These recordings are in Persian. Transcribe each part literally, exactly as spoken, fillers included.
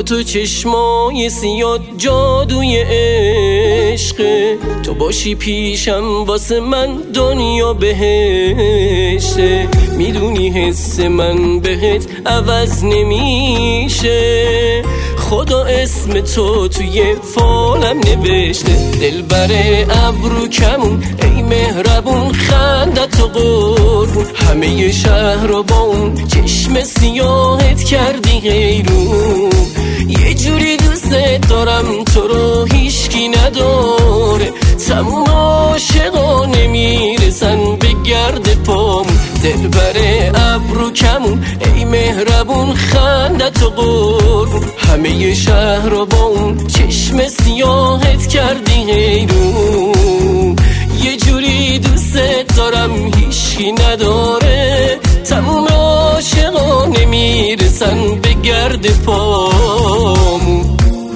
تو چشمای سیاد جادوی عشقه، تو باشی پیشم واسه من دنیا بهشته. میدونی حس من بهت عوض نمیشه، خدا اسم تو توی فالم نوشته. دلبر ابرو کمون ای مهربون خندت و قربون، همه شهر رو با اون چشم سیاهت کردی غیرون. یه جوری دوست دارم تو رو هیچکی نداره، تموم عاشقا نمیرسن به گرد پامون. دلبر ابرو کمون ای مهربون خندت و قربون، همه شهر رو با اون چشم سیاهت کردی غیرون. یه جوری دوست دارم هیچکی نداره، تموم عاشقا نمیرسن به گرد پامون.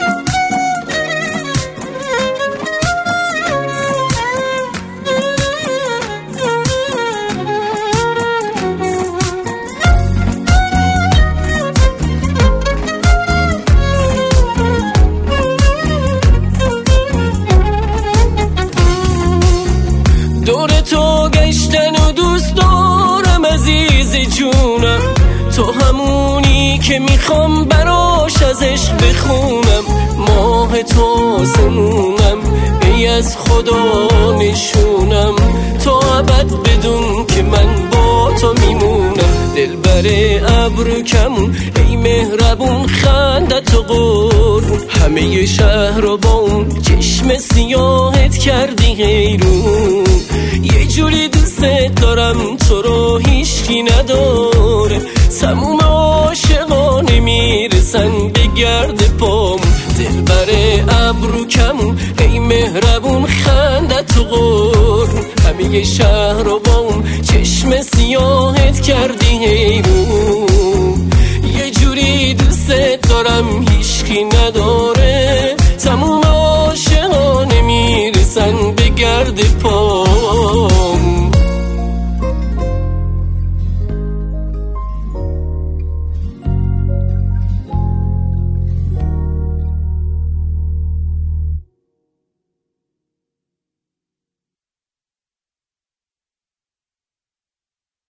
دور تو گشتن و دوست دارم عزیز جونم، تو همونی که میخوام براش از عشق بخونم. ماه تو آسمونم ای از خدا نشونم، تا ابد بدون که من با تو میمونم. دلبر ابرو کمون ای مهربون خندت و قربون، همه شهر رو با اون چشم سیاهت کردی غیرون. یه جوری دوست دارم تو رو هیچکی نداره، تموم عاشقا نمیرسن به گرد پامون. دلبر ابرو کمون ای مهربون خندت و قربون، همه شهر رو با اون چشم سیاهت کردی حیرون. یه جوری دوست دارم هیچکی نداره،